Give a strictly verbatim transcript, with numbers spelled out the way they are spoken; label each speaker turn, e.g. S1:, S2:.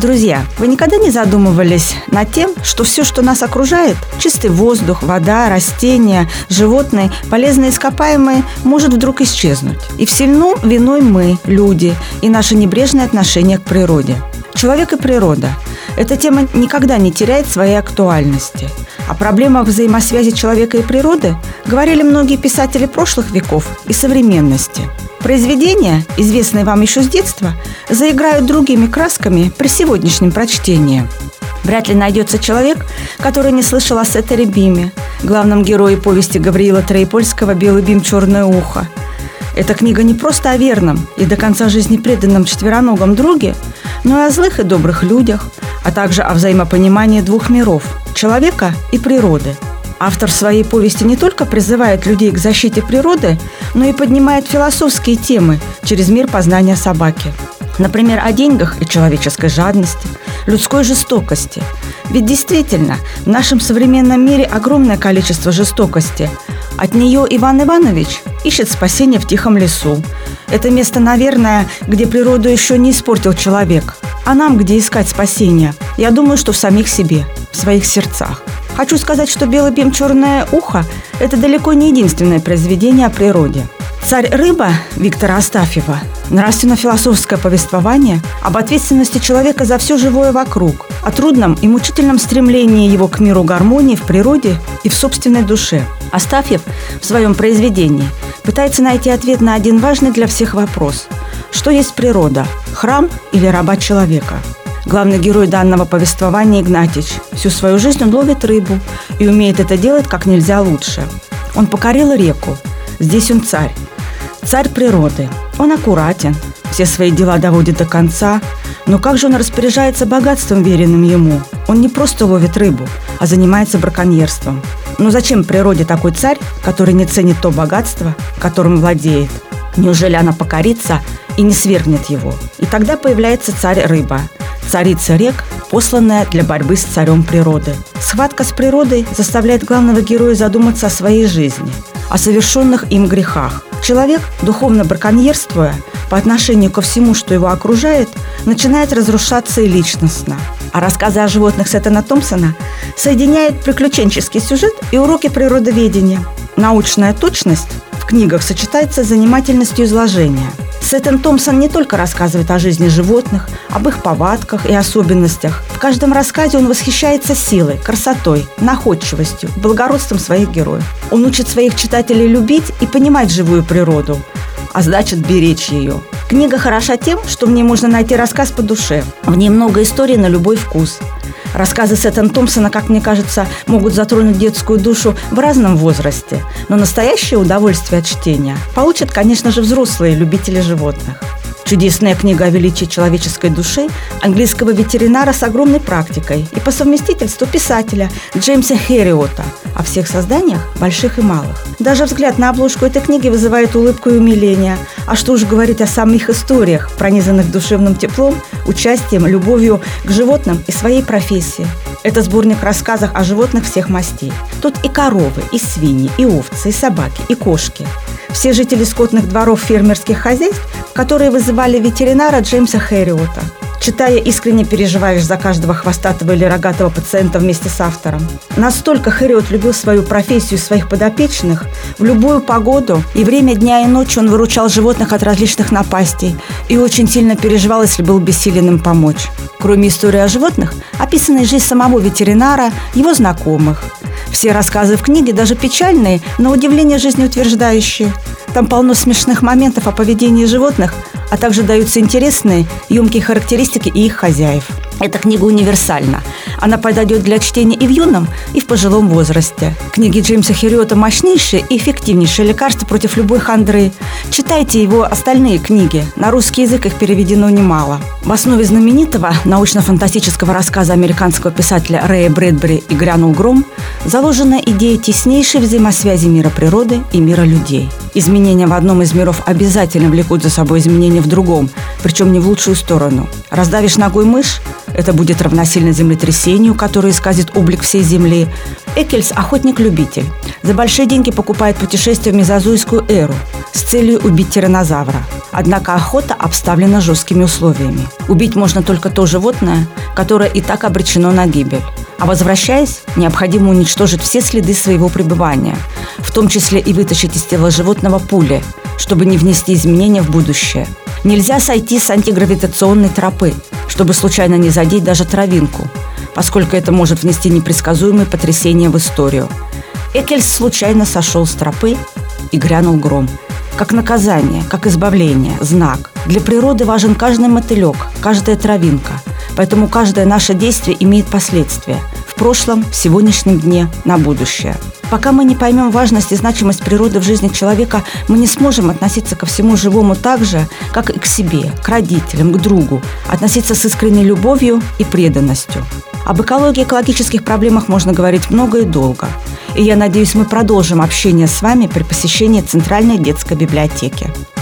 S1: Друзья, вы никогда не задумывались над тем, что все, что нас окружает, чистый воздух, вода, растения, животные, полезные ископаемые, может вдруг исчезнуть? И всему виной мы, люди, и наше небрежное отношение к природе. Человек и природа. Эта тема никогда не теряет своей актуальности. О проблемах взаимосвязи человека и природы говорили многие писатели прошлых веков и современности. Произведения, известные вам еще с детства, заиграют другими красками при сегодняшнем прочтении. Вряд ли найдется человек, который не слышал о Сеттере Биме, главном герое повести Гавриила Троепольского «Белый бим, черное ухо». Эта книга не просто о верном и до конца жизни преданном четвероногом друге, но и о злых и добрых людях, а также о взаимопонимании двух миров – человека и природы. Автор своей повести не только призывает людей к защите природы, но и поднимает философские темы через мир познания собаки. Например, о деньгах и человеческой жадности, людской жестокости. Ведь действительно, в нашем современном мире огромное количество жестокости. От нее Иван Иванович ищет спасения в тихом лесу. Это место, наверное, где природу еще не испортил человек. А нам где искать спасения? Я думаю, что в самих себе, в своих сердцах. Хочу сказать, что «Белый бим, черное ухо» – это далеко не единственное произведение о природе. «Царь-рыба» Виктора Астафьева – нравственно-философское повествование об ответственности человека за все живое вокруг, о трудном и мучительном стремлении его к миру гармонии в природе и в собственной душе. Астафьев в своем произведении пытается найти ответ на один важный для всех вопрос – что есть природа – храм или раба человека? Главный герой данного повествования Игнатьич. Всю свою жизнь он ловит рыбу и умеет это делать как нельзя лучше. Он покорил реку. Здесь он царь. Царь природы. Он аккуратен, все свои дела доводит до конца. Но как же он распоряжается богатством, веренным ему? Он не просто ловит рыбу, а занимается браконьерством. Но зачем природе такой царь, который не ценит то богатство, которым владеет? Неужели она покорится и не свергнет его? И тогда появляется царь-рыба. Царица рек, посланная для борьбы с царем природы. Схватка с природой заставляет главного героя задуматься о своей жизни, о совершенных им грехах. Человек, духовно браконьерствуя по отношению ко всему, что его окружает, начинает разрушаться и личностно. А рассказы о животных Сеттена Томпсона соединяют приключенческий сюжет и уроки природоведения. Научная точность в книгах сочетается с занимательностью изложения. Сеттен Томпсон не только рассказывает о жизни животных, об их повадках и особенностях. В каждом рассказе он восхищается силой, красотой, находчивостью, благородством своих героев. Он учит своих читателей любить и понимать живую природу, а значит беречь ее. Книга хороша тем, что в ней можно найти рассказ по душе. В ней много историй на любой вкус. Рассказы Сеттена Томпсона, как мне кажется, могут затронуть детскую душу в разном возрасте, но настоящее удовольствие от чтения получат, конечно же, взрослые любители животных. Чудесная книга о величии человеческой души английского ветеринара с огромной практикой и по совместительству писателя Джеймса Хэриота о всех созданиях, больших и малых. Даже взгляд на обложку этой книги вызывает улыбку и умиление. А что уж говорить о самих историях, пронизанных душевным теплом, участием, любовью к животным и своей профессии. Это сборник рассказов о животных всех мастей. Тут и коровы, и свиньи, и овцы, и собаки, и кошки. Все жители скотных дворов фермерских хозяйств, которые вызывали ветеринара Джеймса Хэриота. Читая, искренне переживаешь за каждого хвостатого или рогатого пациента вместе с автором. Настолько Хэриот любил свою профессию и своих подопечных. В любую погоду и время дня и ночи он выручал животных от различных напастей и очень сильно переживал, если был бессилен им помочь. Кроме истории о животных, описана и жизнь самого ветеринара, его знакомых. Все рассказы в книге, даже печальные, на удивление жизнеутверждающие. Там полно смешных моментов о поведении животных, а также даются интересные, емкие характеристики и их хозяев. Эта книга универсальна. Она подойдет для чтения и в юном, и в пожилом возрасте. Книги Джеймса Хэриота мощнейшие и эффективнейшие лекарства против любой хандры. Читайте его остальные книги. На русский язык их переведено немало. В основе знаменитого научно-фантастического рассказа американского писателя Рэя Брэдбери «И грянул гром» заложена идея теснейшей взаимосвязи мира природы и мира людей. Изменения в одном из миров обязательно влекут за собой изменения в другом, причем не в лучшую сторону. Раздавишь ногой мышь – это будет равносильно землетрясению, которое исказит облик всей Земли. Эккельс – охотник-любитель. За большие деньги покупает путешествие в мезозойскую эру с целью убить тираннозавра. Однако охота обставлена жесткими условиями. Убить можно только то животное, которое и так обречено на гибель. А возвращаясь, необходимо уничтожить все следы своего пребывания, в том числе и вытащить из тела животного пули, чтобы не внести изменения в будущее. Нельзя сойти с антигравитационной тропы, чтобы случайно не задеть даже травинку, поскольку это может внести непредсказуемые потрясения в историю. Эккельс случайно сошел с тропы, и грянул гром. Как наказание, как избавление, знак. Для природы важен каждый мотылек, каждая травинка. Поэтому каждое наше действие имеет последствия. В прошлом, в сегодняшнем дне, на будущее. Пока мы не поймем важность и значимость природы в жизни человека, мы не сможем относиться ко всему живому так же, как и к себе, к родителям, к другу, относиться с искренней любовью и преданностью. Об экологии и экологических проблемах можно говорить много и долго. И я надеюсь, мы продолжим общение с вами при посещении Центральной детской библиотеки.